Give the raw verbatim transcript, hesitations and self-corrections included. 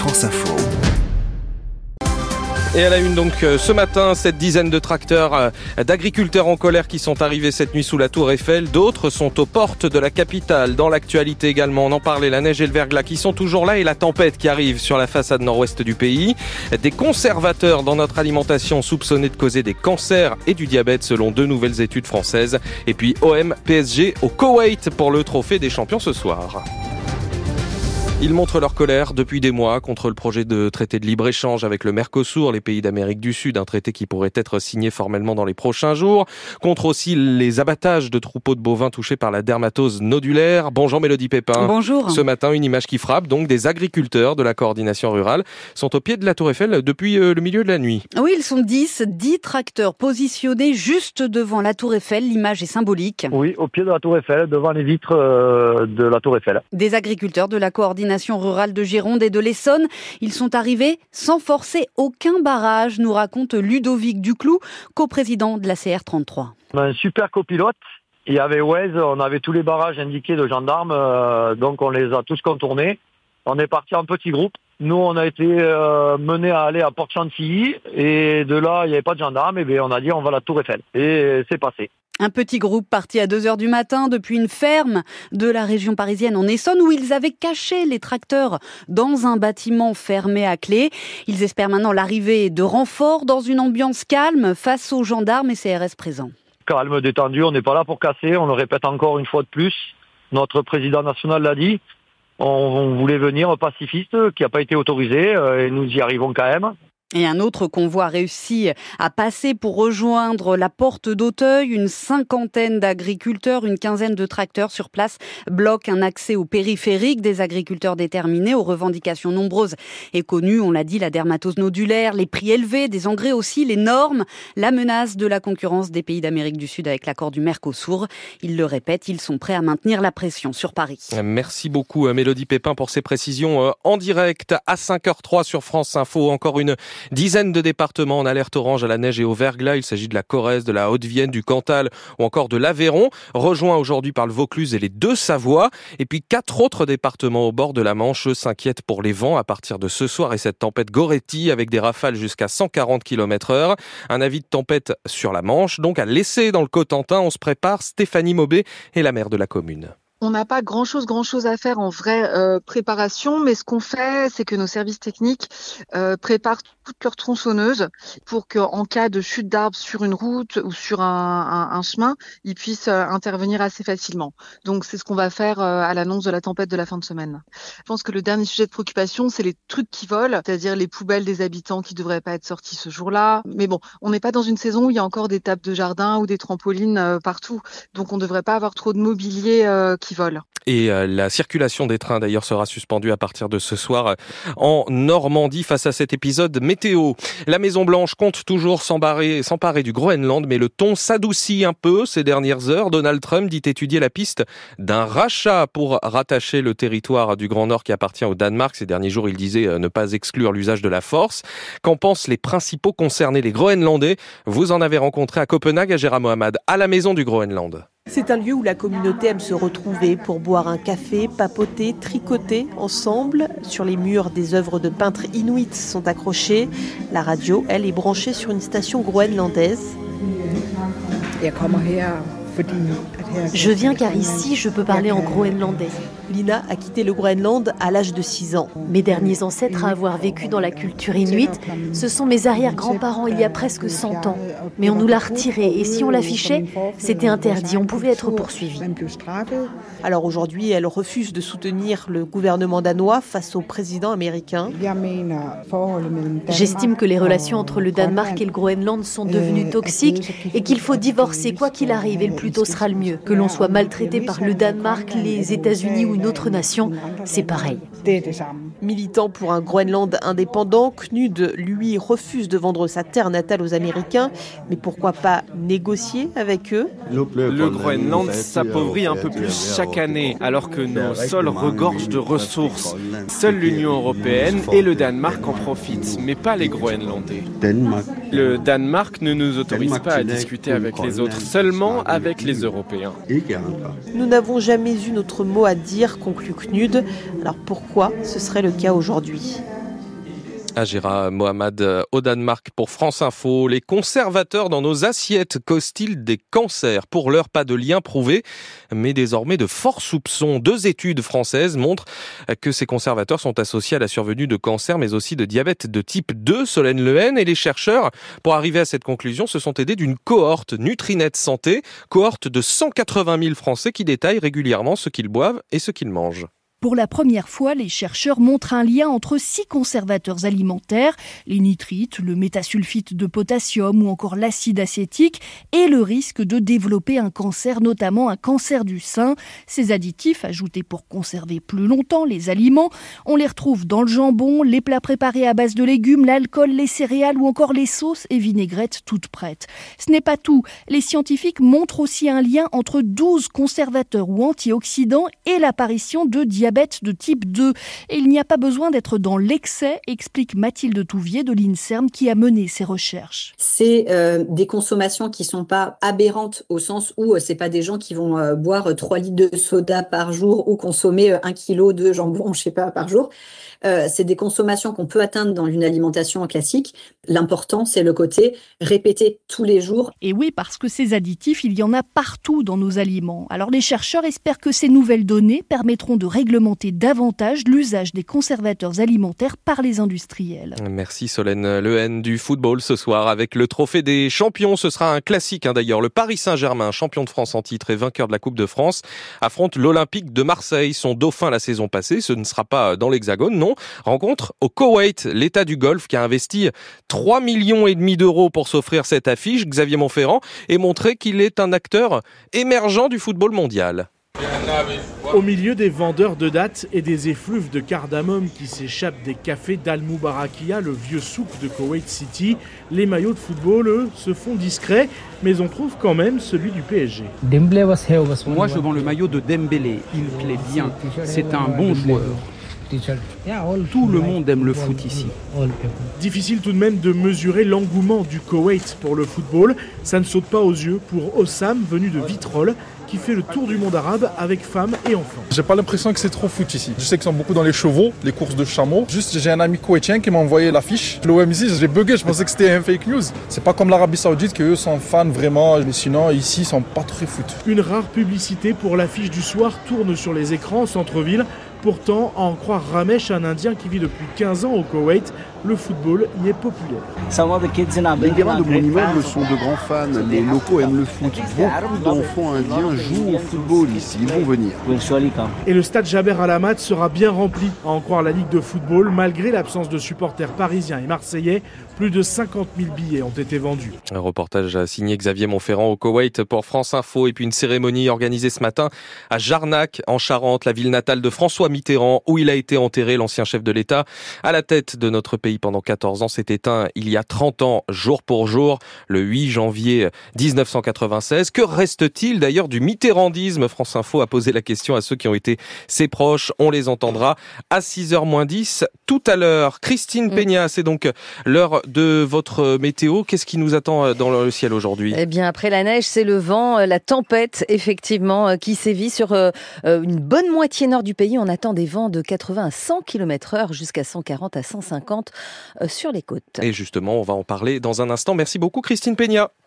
France Info. Et à la une donc ce matin, cette dizaine de tracteurs d'agriculteurs en colère qui sont arrivés cette nuit sous la tour Eiffel. D'autres sont aux portes de la capitale. Dans l'actualité également, on en parlait, la neige et le verglas qui sont toujours là et la tempête qui arrive sur la façade nord-ouest du pays. Des conservateurs dans notre alimentation soupçonnés de causer des cancers et du diabète selon deux nouvelles études françaises. Et puis O M P S G au Koweït pour le trophée des champions ce soir. Ils montrent leur colère depuis des mois contre le projet de traité de libre-échange avec le Mercosur, les pays d'Amérique du Sud, un traité qui pourrait être signé formellement dans les prochains jours. Contre aussi les abattages de troupeaux de bovins touchés par la dermatose nodulaire. Bonjour Mélodie Pépin. Bonjour. Ce matin, une image qui frappe, donc des agriculteurs de la coordination rurale sont au pied de la tour Eiffel depuis le milieu de la nuit. Oui, ils sont dix, dix tracteurs positionnés juste devant la tour Eiffel. L'image est symbolique. Oui, au pied de la tour Eiffel, devant les vitres de la tour Eiffel. Des agriculteurs de la coordination rurale de Gironde et de l'Essonne. Ils sont arrivés sans forcer aucun barrage, nous raconte Ludovic Duclou, coprésident de la C R trente-trois. On a un super copilote. Il y avait Waze, on avait tous les barrages indiqués de gendarmes, euh, donc on les a tous contournés. On est parti en petits groupes. Nous, on a été euh, menés à aller à Port-Chantilly et de là, il n'y avait pas de gendarmes. Et bien, on a dit on va à la tour Eiffel. Et c'est passé. Un petit groupe parti à deux heures du matin depuis une ferme de la région parisienne en Essonne où ils avaient caché les tracteurs dans un bâtiment fermé à clé. Ils espèrent maintenant l'arrivée de renforts dans une ambiance calme face aux gendarmes et C R S présents. Calme, détendu, on n'est pas là pour casser, on le répète encore une fois de plus. Notre président national l'a dit, on, on voulait venir pacifiste qui n'a pas été autorisé et nous y arrivons quand même. Et un autre convoi réussi à passer pour rejoindre la porte d'Auteuil. Une cinquantaine d'agriculteurs, une quinzaine de tracteurs sur place bloquent un accès au périphérique. Des agriculteurs déterminés aux revendications nombreuses et connues. On l'a dit, la dermatose nodulaire, les prix élevés des engrais aussi, les normes, la menace de la concurrence des pays d'Amérique du Sud avec l'accord du Mercosur. Ils le répètent, ils sont prêts à maintenir la pression sur Paris. Merci beaucoup Mélodie Pépin pour ces précisions en direct à cinq heures zéro trois sur France Info. Encore une dizaine de départements en alerte orange à la neige et au verglas. Il s'agit de la Corrèze, de la Haute-Vienne, du Cantal ou encore de l'Aveyron, rejoint aujourd'hui par le Vaucluse et les deux Savoies. Et puis quatre autres départements au bord de la Manche s'inquiètent pour les vents à partir de ce soir et cette tempête Goretti avec des rafales jusqu'à cent quarante kilomètres heure. Un avis de tempête sur la Manche, donc à laisser dans le Cotentin. On se prépare. Stéphanie Maubé est la maire de la commune. On n'a pas grand-chose, grand-chose à faire en vraie euh, préparation, mais ce qu'on fait, c'est que nos services techniques euh, préparent toutes leurs tronçonneuses pour qu'en cas de chute d'arbres sur une route ou sur un, un, un chemin, ils puissent euh, intervenir assez facilement. Donc c'est ce qu'on va faire euh, à l'annonce de la tempête de la fin de semaine. Je pense que le dernier sujet de préoccupation, c'est les trucs qui volent, c'est-à-dire les poubelles des habitants qui ne devraient pas être sorties ce jour-là. Mais bon, on n'est pas dans une saison où il y a encore des tables de jardin ou des trampolines euh, partout, donc on ne devrait pas avoir trop de mobilier euh, qui vole. Et euh, la circulation des trains d'ailleurs sera suspendue à partir de ce soir euh, en Normandie face à cet épisode météo. La Maison-Blanche compte toujours s'emparer, s'emparer du Groenland, mais le ton s'adoucit un peu ces dernières heures. Donald Trump dit étudier la piste d'un rachat pour rattacher le territoire du Grand Nord qui appartient au Danemark. Ces derniers jours, il disait euh, ne pas exclure l'usage de la force. Qu'en pensent les principaux concernés, les Groenlandais? Vous en avez rencontré à Copenhague, à Gérard Mohamed, à la Maison du Groenland. C'est un lieu où la communauté aime se retrouver pour boire un café, papoter, tricoter ensemble. Sur les murs, des œuvres de peintres inuits sont accrochées. La radio, elle, est branchée sur une station groenlandaise. Je viens car ici, je peux parler en groenlandais. Lina a quitté le Groenland à l'âge de six ans. Mes derniers ancêtres à avoir vécu dans la culture inuite, ce sont mes arrière-grands-parents il y a presque cent ans. Mais on nous l'a retiré et si on l'affichait, c'était interdit, on pouvait être poursuivi. Alors aujourd'hui, elle refuse de soutenir le gouvernement danois face au président américain. J'estime que les relations entre le Danemark et le Groenland sont devenues toxiques et qu'il faut divorcer quoi qu'il arrive et le plus tôt sera le mieux. Que l'on soit maltraité par le Danemark, les États-Unis ou une autre nation, c'est pareil. Militant pour un Groenland indépendant, Knud, lui, refuse de vendre sa terre natale aux Américains. Mais pourquoi pas négocier avec eux? Le Groenland s'appauvrit un peu plus chaque année, alors que nos sols regorgent de ressources. Seule l'Union européenne et le Danemark en profitent, mais pas les Groenlandais. Le Danemark ne nous autorise pas à discuter avec les autres, seulement avec les Européens. Nous n'avons jamais eu notre mot à dire, conclut Knud. Alors pourquoi ce serait le cas aujourd'hui? Agira Mohamed au Danemark pour France Info. Les conservateurs dans nos assiettes causent-ils des cancers ? Pour l'heure, pas de lien prouvé, mais désormais de forts soupçons. Deux études françaises montrent que ces conservateurs sont associés à la survenue de cancers, mais aussi de diabète de type deux. Solène Lehen et les chercheurs, pour arriver à cette conclusion, se sont aidés d'une cohorte Nutrinet Santé, cohorte de cent quatre-vingt mille Français qui détaillent régulièrement ce qu'ils boivent et ce qu'ils mangent. Pour la première fois, les chercheurs montrent un lien entre six conservateurs alimentaires, les nitrites, le métasulfite de potassium ou encore l'acide acétique, et le risque de développer un cancer, notamment un cancer du sein. Ces additifs, ajoutés pour conserver plus longtemps les aliments, on les retrouve dans le jambon, les plats préparés à base de légumes, l'alcool, les céréales ou encore les sauces et vinaigrettes toutes prêtes. Ce n'est pas tout. Les scientifiques montrent aussi un lien entre douze conservateurs ou antioxydants et l'apparition de diabète de type deux. Et il n'y a pas besoin d'être dans l'excès, explique Mathilde Touvier de l'INSERM qui a mené ces recherches. C'est euh, des consommations qui sont pas aberrantes au sens où euh, c'est pas des gens qui vont euh, boire trois litres de soda par jour ou consommer euh, un kilo de jambon, je sais pas, par jour. Euh, c'est des consommations qu'on peut atteindre dans une alimentation classique. L'important, c'est le côté répété tous les jours. Et oui, parce que ces additifs, il y en a partout dans nos aliments. Alors les chercheurs espèrent que ces nouvelles données permettront de réglementer davantage l'usage des conservateurs alimentaires par les industriels. Merci Solène Lehen. Du football ce soir avec le trophée des champions. Ce sera un classique hein, d'ailleurs. Le Paris Saint-Germain, champion de France en titre et vainqueur de la Coupe de France, affronte l'Olympique de Marseille. Son dauphin la saison passée, ce ne sera pas dans l'Hexagone, non. Rencontre au Koweït, l'État du Golfe qui a investi trois millions et demi d'euros pour s'offrir cette affiche. Xavier Montferrand et montrer qu'il est un acteur émergent du football mondial. Au milieu des vendeurs de dattes et des effluves de cardamome qui s'échappent des cafés d'Al-Moubarakia, le vieux souk de Koweït City, les maillots de football, eux, se font discrets, mais on trouve quand même celui du P S G. Moi, je vends le maillot de Dembélé. Il plaît bien. C'est un bon joueur. Tout le monde aime le foot ici. Difficile tout de même de mesurer l'engouement du Koweït pour le football. Ça ne saute pas aux yeux pour Ossam, venu de Vitrolles, qui fait le tour du monde arabe avec femmes et enfants. J'ai pas l'impression que c'est trop foot ici. Je sais qu'ils sont beaucoup dans les chevaux, les courses de chameaux. Juste, j'ai un ami koweïtien qui m'a envoyé l'affiche. L'O M ici, j'ai bugué, je pensais que c'était un fake news. C'est pas comme l'Arabie Saoudite, qu'eux sont fans vraiment, mais sinon, ici, ils sont pas très foot. Une rare publicité pour l'affiche du soir tourne sur les écrans en centre-ville. Pourtant, à en croire Ramesh, un Indien qui vit depuis quinze ans au Koweït, le football y est populaire. Les gamins de mon immeuble sont de grands fans. Les locaux aiment le foot. Beaucoup d'enfants indiens jouent au football ici. Ils vont venir. Et le stade Jaber Al-Hamad sera bien rempli, à en croire la Ligue de football. Malgré l'absence de supporters parisiens et marseillais, plus de cinquante mille billets ont été vendus. Un reportage signé Xavier Montferrand au Koweït pour France Info. Et puis une cérémonie organisée ce matin à Jarnac, en Charente, la ville natale de François Mitterrand, où il a été enterré, l'ancien chef de l'État, à la tête de notre pays pendant quatorze ans, s'est éteint il y a trente ans, jour pour jour, le huit janvier dix-neuf cent quatre-vingt-seize. Que reste-t-il d'ailleurs du mitterrandisme ? France Info a posé la question à ceux qui ont été ses proches. On les entendra à six heures moins dix tout à l'heure. Christine Peña, c'est donc l'heure de votre météo. Qu'est-ce qui nous attend dans le ciel aujourd'hui ? Eh bien, après la neige, c'est le vent, la tempête, effectivement, qui sévit sur une bonne moitié nord du pays. On attend des vents de quatre-vingts à cent kilomètres heure jusqu'à cent quarante à cent cinquante sur les côtes. Et justement, on va en parler dans un instant. Merci beaucoup Christine Peña.